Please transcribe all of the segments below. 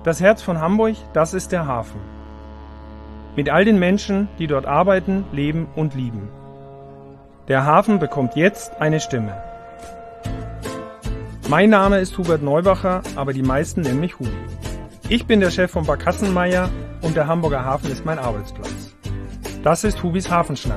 Das Herz von Hamburg, das ist der Hafen. Mit all den Menschen, die dort arbeiten, leben und lieben. Der Hafen bekommt jetzt eine Stimme. Mein Name ist Hubert Neubacher, aber die meisten nennen mich Hubi. Ich bin der Chef von Barkassenmeier und der Hamburger Hafen ist mein Arbeitsplatz. Das ist Hubis Hafenschnack.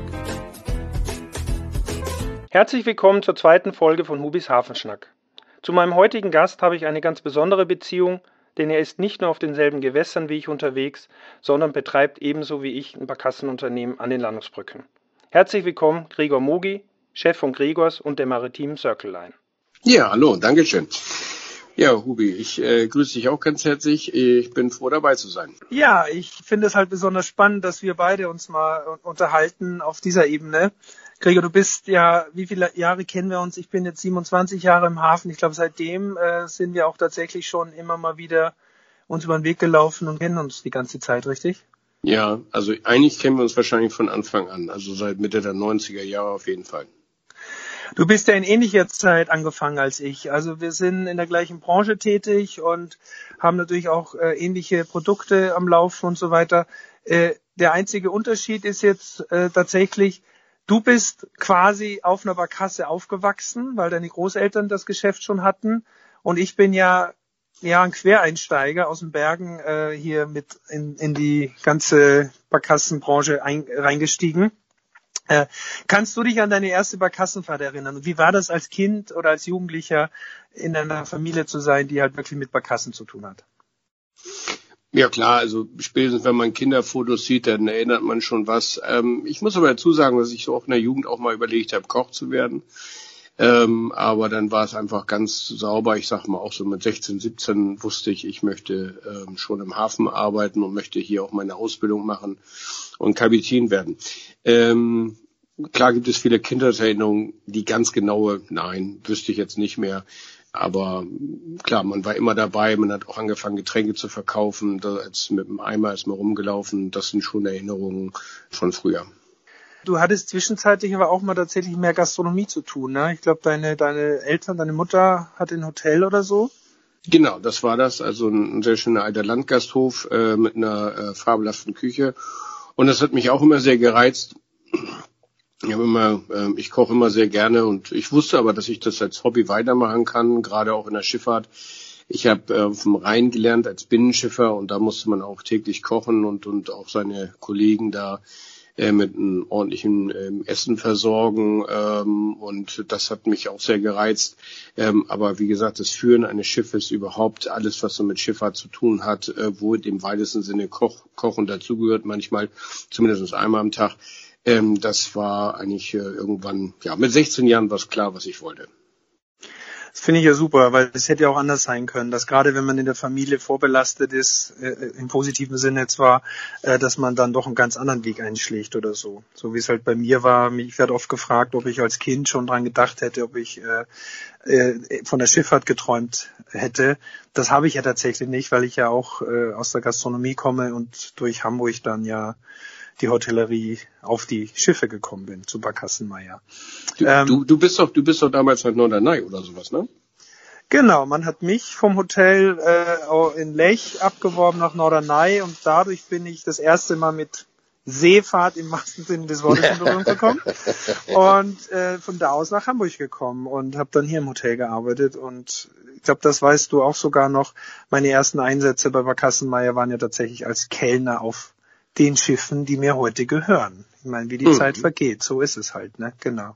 Herzlich willkommen zur zweiten Folge von Hubis Hafenschnack. Zu meinem heutigen Gast habe ich eine ganz besondere Beziehung, denn er ist nicht nur auf denselben Gewässern wie ich unterwegs, sondern betreibt ebenso wie ich ein Barkassenunternehmen an den Landungsbrücken. Herzlich willkommen, Gregor Mogi, Chef von Gregors und der Maritimen Circle Line. Ja, hallo, Dankeschön. Ja, Hubi, ich grüße dich auch ganz herzlich. Ich bin froh, dabei zu sein. Ja, ich finde es halt besonders spannend, dass wir beide uns mal unterhalten auf dieser Ebene. Gregor, du bist ja, wie viele Jahre kennen wir uns? Ich bin jetzt 27 Jahre im Hafen. Ich glaube, seitdem sind wir auch tatsächlich schon immer mal wieder uns über den Weg gelaufen und kennen uns die ganze Zeit, richtig? Ja, also eigentlich kennen wir uns wahrscheinlich von Anfang an, also seit Mitte der 90er Jahre auf jeden Fall. Du bist ja in ähnlicher Zeit angefangen als ich. Also wir sind in der gleichen Branche tätig und haben natürlich auch ähnliche Produkte am Laufen und so weiter. Der einzige Unterschied ist jetzt tatsächlich, du bist quasi auf einer Barkasse aufgewachsen, weil deine Großeltern das Geschäft schon hatten. Und ich bin ja ein Quereinsteiger aus den Bergen hier mit in die ganze Barkassenbranche reingestiegen. Kannst du dich an deine erste Barkassenfahrt erinnern? Und wie war das als Kind oder als Jugendlicher in einer Familie zu sein, die halt wirklich mit Barkassen zu tun hat? Ja klar, also spätestens wenn man Kinderfotos sieht, dann erinnert man schon was. Ich muss aber dazu sagen, dass ich so auch in der Jugend auch mal überlegt habe, Koch zu werden. Aber dann war es einfach ganz sauber. Ich sag mal auch so mit 16, 17 wusste ich möchte schon im Hafen arbeiten und möchte hier auch meine Ausbildung machen und Kapitän werden. Klar gibt es viele Kindheitserinnerungen, die ganz genaue, nein, wüsste ich jetzt nicht mehr. Aber klar, man war immer dabei, man hat auch angefangen, Getränke zu verkaufen, mit dem Eimer ist man rumgelaufen. Das sind schon Erinnerungen von früher. Du hattest zwischenzeitlich aber auch mal tatsächlich mehr Gastronomie zu tun, ne? Ich glaube, deine Eltern, deine Mutter hat ein Hotel oder so? Genau, das war das. Also ein sehr schöner alter Landgasthof mit einer fabelhaften Küche. Und das hat mich auch immer sehr gereizt. Ich koche immer sehr gerne und ich wusste aber, dass ich das als Hobby weitermachen kann, gerade auch in der Schifffahrt. Ich habe vom Rhein gelernt als Binnenschiffer und da musste man auch täglich kochen und auch seine Kollegen da mit einem ordentlichen Essen versorgen und das hat mich auch sehr gereizt. Aber wie gesagt, das Führen eines Schiffes, überhaupt alles, was so mit Schifffahrt zu tun hat, wo im weitesten Sinne Kochen dazugehört, manchmal zumindest einmal am Tag, das war eigentlich irgendwann, ja, mit 16 Jahren war es klar, was ich wollte. Das finde ich ja super, weil es hätte ja auch anders sein können, dass gerade wenn man in der Familie vorbelastet ist, im positiven Sinne zwar, dass man dann doch einen ganz anderen Weg einschlägt oder so. So wie es halt bei mir war. Ich werde oft gefragt, ob ich als Kind schon dran gedacht hätte, ob ich von der Schifffahrt geträumt hätte. Das habe ich ja tatsächlich nicht, weil ich ja auch aus der Gastronomie komme und durch Hamburg dann ja die Hotellerie auf die Schiffe gekommen bin, zu Barkassenmeier. Du bist doch damals halt Norderney oder sowas, ne? Genau, man hat mich vom Hotel in Lech abgeworben nach Norderney und dadurch bin ich das erste Mal mit Seefahrt im wahrsten Sinne des Wortes in Berührung gekommen und von da aus nach Hamburg gekommen und habe dann hier im Hotel gearbeitet und ich glaube, das weißt du auch sogar noch, meine ersten Einsätze bei Barkassenmeier waren ja tatsächlich als Kellner auf den Schiffen, die mir heute gehören. Ich meine, wie die Zeit vergeht, so ist es halt, ne? Genau.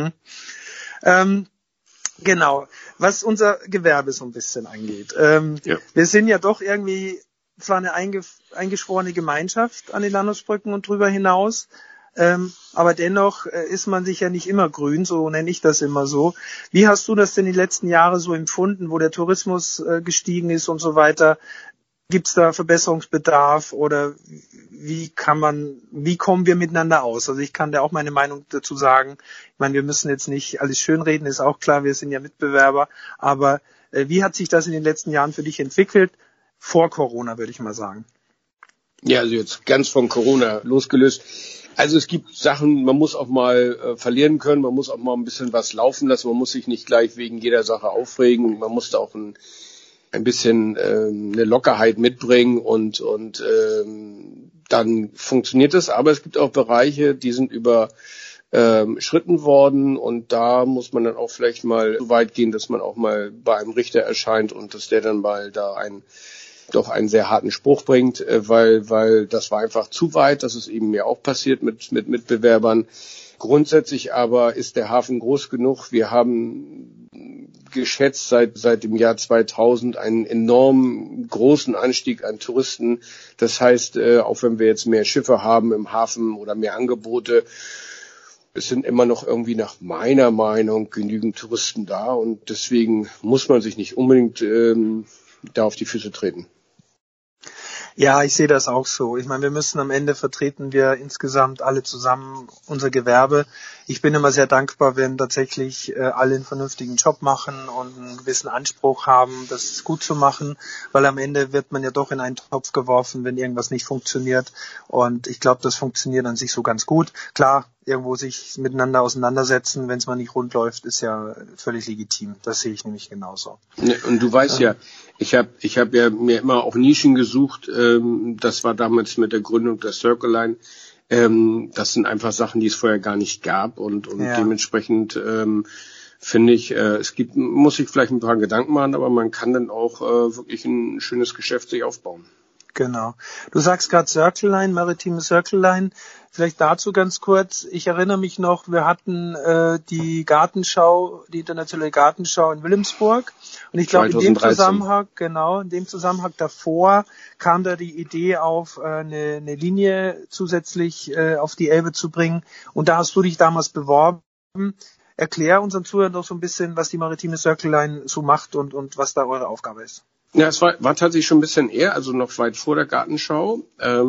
Genau, was unser Gewerbe so ein bisschen angeht. Wir sind ja doch irgendwie zwar eine eingeschworene Gemeinschaft an den Landungsbrücken und drüber hinaus, aber dennoch ist man sich ja nicht immer grün, so nenne ich das immer so. Wie hast du das denn die letzten Jahre so empfunden, wo der Tourismus gestiegen ist und so weiter? Gibt's da Verbesserungsbedarf oder wie kommen wir miteinander aus? Also ich kann da auch meine Meinung dazu sagen. Ich meine, wir müssen jetzt nicht alles schönreden, ist auch klar, wir sind ja Mitbewerber. Aber wie hat sich das in den letzten Jahren für dich entwickelt? Vor Corona, würde ich mal sagen. Ja, also jetzt ganz von Corona losgelöst. Also es gibt Sachen, man muss auch mal verlieren können, man muss auch mal ein bisschen was laufen lassen, man muss sich nicht gleich wegen jeder Sache aufregen, man muss da auch ein bisschen eine Lockerheit mitbringen und dann funktioniert es. Aber es gibt auch Bereiche, die sind überschritten worden und da muss man dann auch vielleicht mal so weit gehen, dass man auch mal bei einem Richter erscheint und dass der dann mal da einen sehr harten Spruch bringt, weil das war einfach zu weit. Das ist eben mir auch passiert mit Mitbewerbern. Grundsätzlich aber ist der Hafen groß genug. Wir haben geschätzt seit dem Jahr 2000 einen enorm großen Anstieg an Touristen. Das heißt, auch wenn wir jetzt mehr Schiffe haben im Hafen oder mehr Angebote, es sind immer noch irgendwie nach meiner Meinung genügend Touristen da und deswegen muss man sich nicht unbedingt da auf die Füße treten. Ja, ich sehe das auch so. Ich meine, wir müssen am Ende vertreten wir insgesamt alle zusammen unser Gewerbe. Ich bin immer sehr dankbar, wenn tatsächlich alle einen vernünftigen Job machen und einen gewissen Anspruch haben, das gut zu machen, weil am Ende wird man ja doch in einen Topf geworfen, wenn irgendwas nicht funktioniert. Und ich glaube, das funktioniert an sich so ganz gut. Klar, irgendwo sich miteinander auseinandersetzen, wenn es mal nicht rund läuft, ist ja völlig legitim. Das sehe ich nämlich genauso. Und du weißt ja, ich hab ja mir immer auch Nischen gesucht. Das war damals mit der Gründung der Circle Line. Das sind einfach Sachen, die es vorher gar nicht gab und dementsprechend finde ich, muss sich vielleicht ein paar Gedanken machen, aber man kann dann auch wirklich ein schönes Geschäft sich aufbauen. Genau. Du sagst gerade Circle Line, maritime Circle Line. Vielleicht dazu ganz kurz. Ich erinnere mich noch, wir hatten die Gartenschau, die internationale Gartenschau in Wilhelmsburg. Und ich glaube, in dem Zusammenhang davor kam da die Idee auf, eine Linie zusätzlich auf die Elbe zu bringen. Und da hast du dich damals beworben. Erklär unseren Zuhörern doch so ein bisschen, was die maritime Circle Line so macht und was da eure Aufgabe ist. Ja, es war tatsächlich schon ein bisschen eher, also noch weit vor der Gartenschau. Da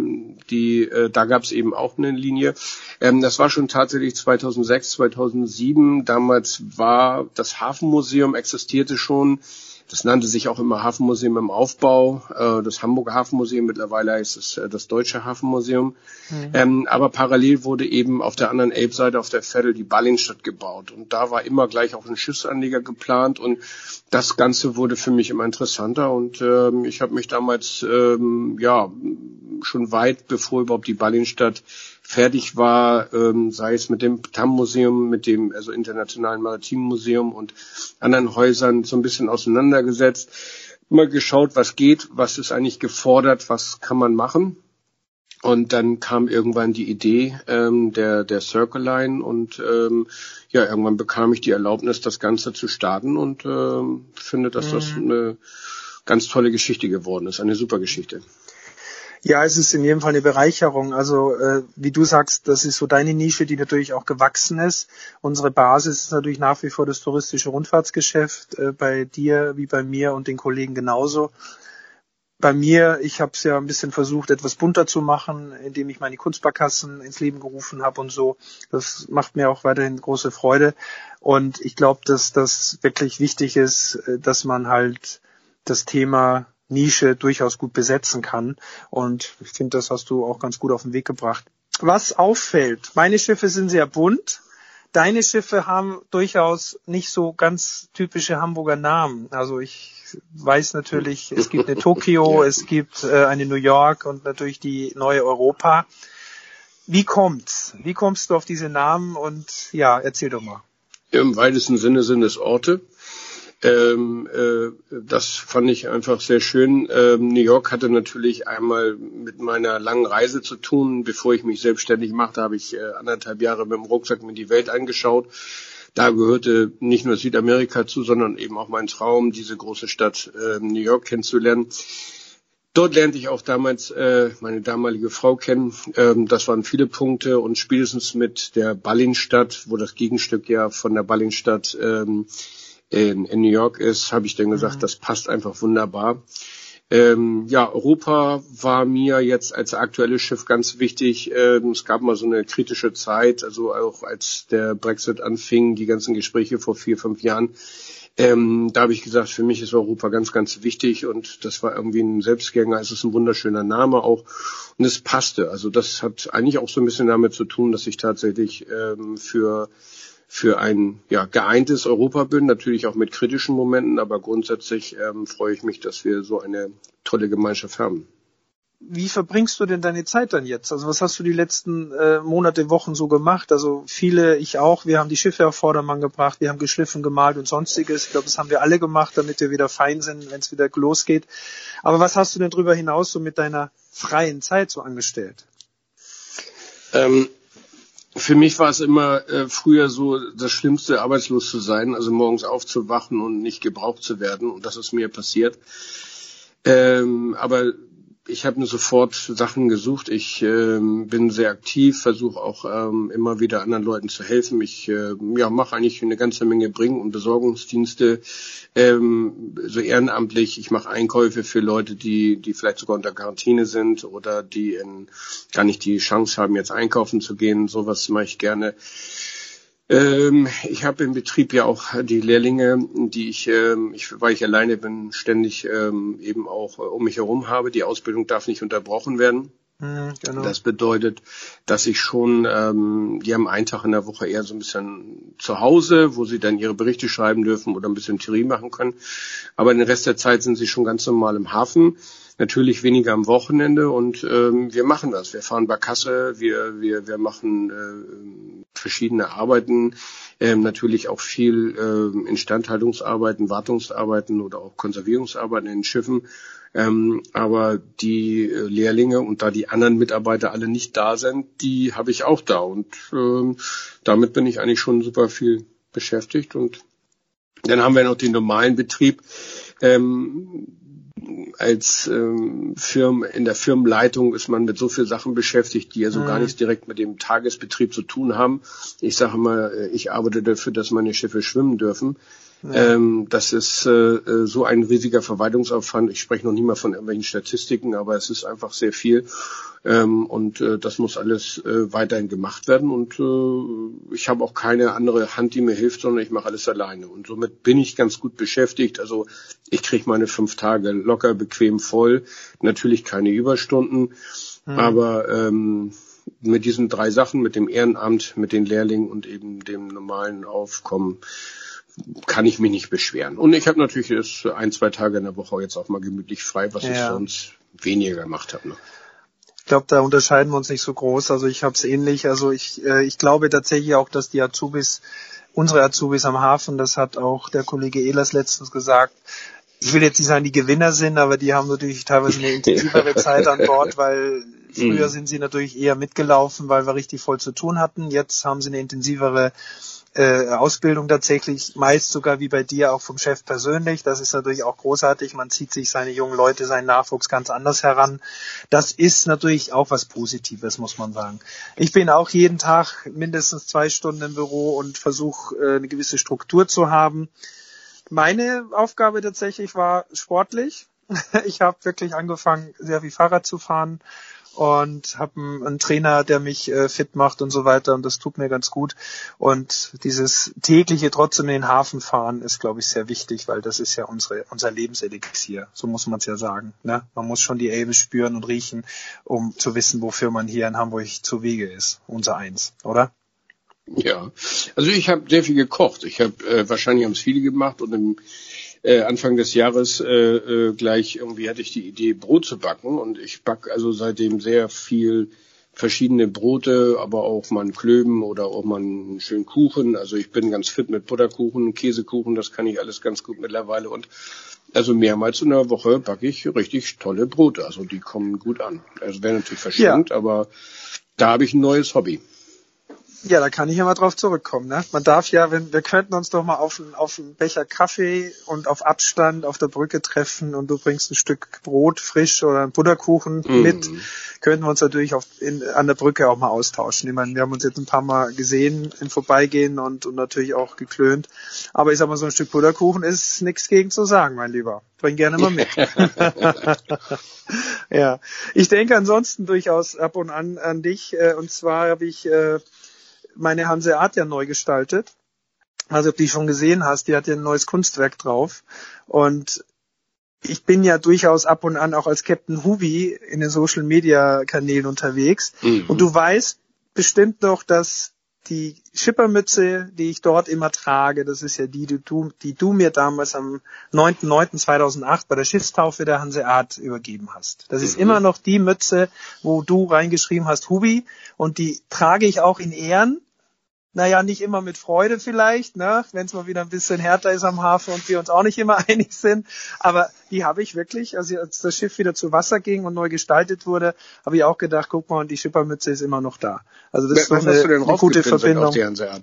gab es eben auch eine Linie. Das war schon tatsächlich 2006, 2007. Damals war das Hafenmuseum, existierte schon. Das nannte sich auch immer Hafenmuseum im Aufbau. Das Hamburger Hafenmuseum, mittlerweile heißt es das Deutsche Hafenmuseum. Aber parallel wurde eben auf der anderen Elbseite, auf der Veddel, die Ballinstadt gebaut. Und da war immer gleich auch ein Schiffsanleger geplant. Und das Ganze wurde für mich immer interessanter. Und ich habe mich damals, schon weit bevor überhaupt die Ballinstadt fertig war, sei es mit dem TAM-Museum, mit dem also Internationalen Maritimen Museum und anderen Häusern so ein bisschen auseinandergesetzt, mal geschaut, was geht, was ist eigentlich gefordert, was kann man machen. Und dann kam irgendwann die Idee der Circle Line und irgendwann bekam ich die Erlaubnis, das Ganze zu starten und finde, dass das eine ganz tolle Geschichte geworden ist, eine super Geschichte. Ja, es ist in jedem Fall eine Bereicherung. Also wie du sagst, das ist so deine Nische, die natürlich auch gewachsen ist. Unsere Basis ist natürlich nach wie vor das touristische Rundfahrtsgeschäft, bei dir wie bei mir und den Kollegen genauso. Bei mir, ich habe es ja ein bisschen versucht, etwas bunter zu machen, indem ich meine Kunstbarkassen ins Leben gerufen habe und so. Das macht mir auch weiterhin große Freude. Und ich glaube, dass das wirklich wichtig ist, dass man halt das Thema Nische durchaus gut besetzen kann. Und ich finde, das hast du auch ganz gut auf den Weg gebracht. Was auffällt, meine Schiffe sind sehr bunt. Deine Schiffe haben durchaus nicht so ganz typische Hamburger Namen. Also ich weiß natürlich, es gibt eine Tokio, es gibt eine New York und natürlich die neue Europa. Wie kommt's? Wie kommst du auf diese Namen? Und ja, erzähl doch mal. Im weitesten Sinne sind es Orte. Das fand ich einfach sehr schön. New York hatte natürlich einmal mit meiner langen Reise zu tun. Bevor ich mich selbstständig machte, habe ich 1,5 Jahre mit dem Rucksack mir die Welt angeschaut. Da gehörte nicht nur Südamerika zu, sondern eben auch mein Traum, diese große Stadt New York kennenzulernen. Dort lernte ich auch damals meine damalige Frau kennen. Das waren viele Punkte und spätestens mit der Ballinstadt, wo das Gegenstück ja von der Ballinstadt in New York ist, habe ich dann gesagt, das passt einfach wunderbar. Europa war mir jetzt als aktuelles Schiff ganz wichtig. Es gab mal so eine kritische Zeit, also auch als der Brexit anfing, die ganzen Gespräche vor 4-5 Jahren. Da habe ich gesagt, für mich ist Europa ganz, ganz wichtig und das war irgendwie ein Selbstgänger. Es ist ein wunderschöner Name auch und es passte. Also das hat eigentlich auch so ein bisschen damit zu tun, dass ich tatsächlich für für ein geeintes Europa bin, natürlich auch mit kritischen Momenten, aber grundsätzlich freue ich mich, dass wir so eine tolle Gemeinschaft haben. Wie verbringst du denn deine Zeit dann jetzt? Also was hast du die letzten Monate, Wochen so gemacht? Also viele, ich auch, wir haben die Schiffe auf Vordermann gebracht, wir haben geschliffen, gemalt und sonstiges. Ich glaube, das haben wir alle gemacht, damit wir wieder fein sind, wenn es wieder losgeht. Aber was hast du denn darüber hinaus so mit deiner freien Zeit so angestellt? Für mich war es immer früher so das Schlimmste, arbeitslos zu sein, also morgens aufzuwachen und nicht gebraucht zu werden. Und das ist mir passiert. Aber ich habe mir sofort Sachen gesucht. Ich bin sehr aktiv, versuche auch immer wieder anderen Leuten zu helfen. Ich mache eigentlich eine ganze Menge Bring- und Besorgungsdienste, so ehrenamtlich. Ich mache Einkäufe für Leute, die vielleicht sogar unter Quarantäne sind oder die gar nicht die Chance haben, jetzt einkaufen zu gehen. Sowas mache ich gerne. Ich habe im Betrieb ja auch die Lehrlinge, die weil ich alleine bin, ständig eben auch um mich herum habe. Die Ausbildung darf nicht unterbrochen werden. Genau. Das bedeutet, dass ich schon, die haben einen Tag in der Woche eher so ein bisschen zu Hause, wo sie dann ihre Berichte schreiben dürfen oder ein bisschen Theorie machen können. Aber den Rest der Zeit sind sie schon ganz normal im Hafen. Natürlich weniger am Wochenende und wir machen das. Wir fahren Barkasse, wir machen verschiedene Arbeiten, natürlich auch viel Instandhaltungsarbeiten, Wartungsarbeiten oder auch Konservierungsarbeiten in den Schiffen. Aber die Lehrlinge und da die anderen Mitarbeiter alle nicht da sind, die habe ich auch da. Und damit bin ich eigentlich schon super viel beschäftigt. Und dann haben wir noch den normalen Betrieb. Als in der Firmenleitung ist man mit so vielen Sachen beschäftigt, die ja so gar nichts direkt mit dem Tagesbetrieb zu tun haben. Ich sage mal, ich arbeite dafür, dass meine Schiffe schwimmen dürfen. Ja. Das ist so ein riesiger Verwaltungsaufwand. Ich spreche noch nie mal von irgendwelchen Statistiken, aber es ist einfach sehr viel. Und das muss alles weiterhin gemacht werden. Und ich habe auch keine andere Hand, die mir hilft, sondern ich mache alles alleine. Und somit bin ich ganz gut beschäftigt. Also ich kriege meine 5 Tage locker, bequem voll. Natürlich keine Überstunden. Aber mit diesen 3 Sachen, mit dem Ehrenamt, mit den Lehrlingen und eben dem normalen Aufkommen, kann ich mich nicht beschweren. Und ich habe natürlich 1-2 Tage in der Woche jetzt auch mal gemütlich frei, was ich sonst weniger gemacht habe. Ne? Ich glaube, da unterscheiden wir uns nicht so groß. Also ich habe es ähnlich. Also ich glaube tatsächlich auch, dass die unsere Azubis am Hafen, das hat auch der Kollege Ehlers letztens gesagt, ich will jetzt nicht sagen, die Gewinner sind, aber die haben natürlich teilweise eine intensivere Zeit an Bord, weil früher sind sie natürlich eher mitgelaufen, weil wir richtig voll zu tun hatten. Jetzt haben sie eine intensivere Ausbildung tatsächlich, meist sogar wie bei dir auch vom Chef persönlich. Das ist natürlich auch großartig. Man zieht sich seine jungen Leute, seinen Nachwuchs ganz anders heran. Das ist natürlich auch was Positives, muss man sagen. Ich bin auch jeden Tag mindestens 2 Stunden im Büro und versuche eine gewisse Struktur zu haben. Meine Aufgabe tatsächlich war sportlich. Ich habe wirklich angefangen, sehr viel Fahrrad zu fahren und habe einen Trainer, der mich fit macht und so weiter, und das tut mir ganz gut. Und dieses tägliche trotzdem in den Hafen fahren ist, glaube ich, sehr wichtig, weil das ist ja unser Lebenselixier, so muss man es ja sagen. Ne? Man muss schon die Elbe spüren und riechen, um zu wissen, wofür man hier in Hamburg zu Wege ist. Unser Eins, oder? Ja, also ich habe sehr viel gekocht. Ich habe wahrscheinlich haben es viele gemacht und im Anfang des Jahres gleich irgendwie hatte ich die Idee, Brot zu backen, und ich backe also seitdem sehr viel verschiedene Brote, aber auch mal einen Klöben oder auch mal einen schönen Kuchen. Also ich bin ganz fit mit Butterkuchen, Käsekuchen, das kann ich alles ganz gut mittlerweile, und also mehrmals in der Woche backe ich richtig tolle Brote. Also die kommen gut an. Also werden natürlich verschenkt, aber da habe ich ein neues Hobby. Ja, da kann ich ja mal drauf zurückkommen. Ne? Man darf ja, wir könnten uns doch mal auf einen Becher Kaffee und auf Abstand auf der Brücke treffen und du bringst ein Stück Brot frisch oder einen Butterkuchen mit. Könnten wir uns natürlich an der Brücke auch mal austauschen. Ich meine, wir haben uns jetzt ein paar Mal gesehen im Vorbeigehen und natürlich auch geklönt. Aber ich sag mal, so ein Stück Butterkuchen ist nichts gegen zu sagen, mein Lieber. Bring gerne mal mit. Ja, ich denke ansonsten durchaus ab und an dich. Und zwar habe ich meine Hanseat ja neu gestaltet. Also ob du die schon gesehen hast, die hat ja ein neues Kunstwerk drauf. Und ich bin ja durchaus ab und an auch als Captain Hubi in den Social Media Kanälen unterwegs. Und du weißt bestimmt noch, dass die Schippermütze, die ich dort immer trage, das ist ja die du mir damals am 9.9.2008 bei der Schiffstaufe der Hanseat übergeben hast. Das ist immer noch die Mütze, wo du reingeschrieben hast, Hubi, und die trage ich auch in Ehren. Naja, nicht immer mit Freude vielleicht, ne, wenn es mal wieder ein bisschen härter ist am Hafen und wir uns auch nicht immer einig sind. Aber die habe ich wirklich, also als das Schiff wieder zu Wasser ging und neu gestaltet wurde, habe ich auch gedacht, guck mal, und die Schippermütze ist immer noch da. Also das ist doch eine gute Verbindung.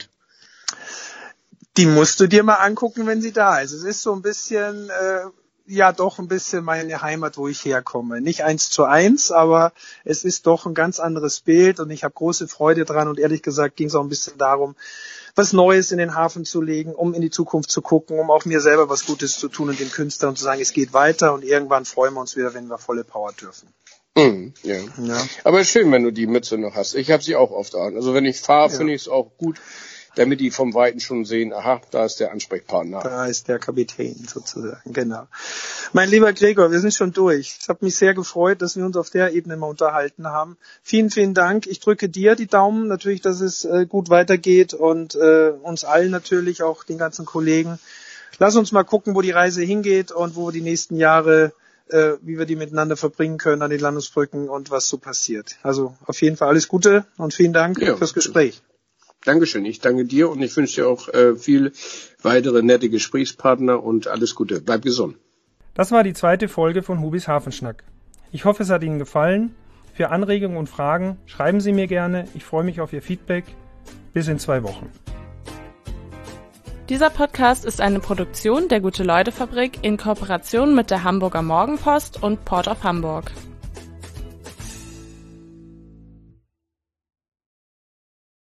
Die musst du dir mal angucken, wenn sie da ist. Es ist so ein bisschen, doch ein bisschen meine Heimat, wo ich herkomme. Nicht 1:1, aber es ist doch ein ganz anderes Bild und ich habe große Freude dran und ehrlich gesagt ging es auch ein bisschen darum, was Neues in den Hafen zu legen, um in die Zukunft zu gucken, um auch mir selber was Gutes zu tun und den Künstlern zu sagen, es geht weiter und irgendwann freuen wir uns wieder, wenn wir volle Power dürfen. Ja. Aber schön, wenn du die Mütze noch hast. Ich habe sie auch oft an. Also wenn ich fahre, finde ich es auch gut, damit die vom Weiten schon sehen, aha, da ist der Ansprechpartner. Da ist der Kapitän sozusagen, genau. Mein lieber Gregor, wir sind schon durch. Es hat mich sehr gefreut, dass wir uns auf der Ebene mal unterhalten haben. Vielen, vielen Dank. Ich drücke dir die Daumen, natürlich, dass es gut weitergeht und uns allen natürlich, auch den ganzen Kollegen. Lass uns mal gucken, wo die Reise hingeht und wo wir die nächsten Jahre, wie wir die miteinander verbringen können an den Landungsbrücken und was so passiert. Also auf jeden Fall alles Gute und vielen Dank fürs Gespräch. Dankeschön, ich danke dir und ich wünsche dir auch viel weitere nette Gesprächspartner und alles Gute. Bleib gesund. Das war die 2. Folge von Hubis Hafenschnack. Ich hoffe, es hat Ihnen gefallen. Für Anregungen und Fragen schreiben Sie mir gerne. Ich freue mich auf Ihr Feedback. Bis in 2 Wochen. Dieser Podcast ist eine Produktion der Gute-Leute-Fabrik in Kooperation mit der Hamburger Morgenpost und Port of Hamburg.